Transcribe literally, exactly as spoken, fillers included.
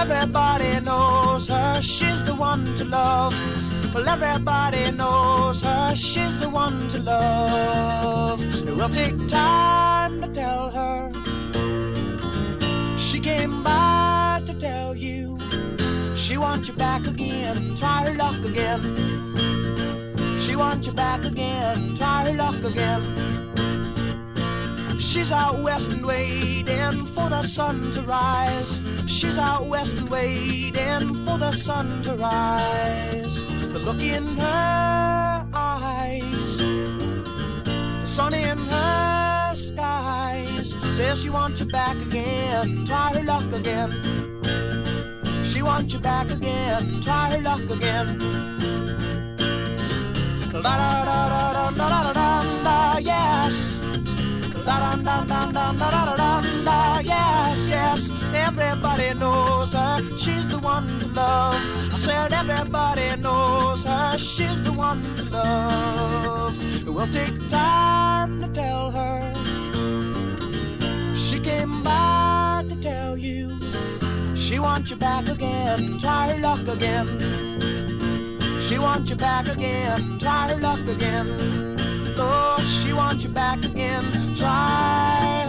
everybody knows her, she's the one to love. Well, everybody knows her, she's the one to love. It will take time to tell her. She came by to tell you she wants you back again, try her luck again. She wants you back again, try her luck again. She's out west and waiting for the sun to rise. She's out west and waiting for the sun to rise. The look in her eyes, the sun in her skies, says she wants you back again, try her luck again. She wants you back again, try her luck again. Da da da da da da da da, yes. Da da da da da da da da da, yes, yes. Everybody knows her, she's the one to love. I said everybody knows her, she's the one to love. It will take time to tell her. She came by to tell you she wants you back again, try her luck again. She wants you back again, try her luck again. Oh, she wants you back again, try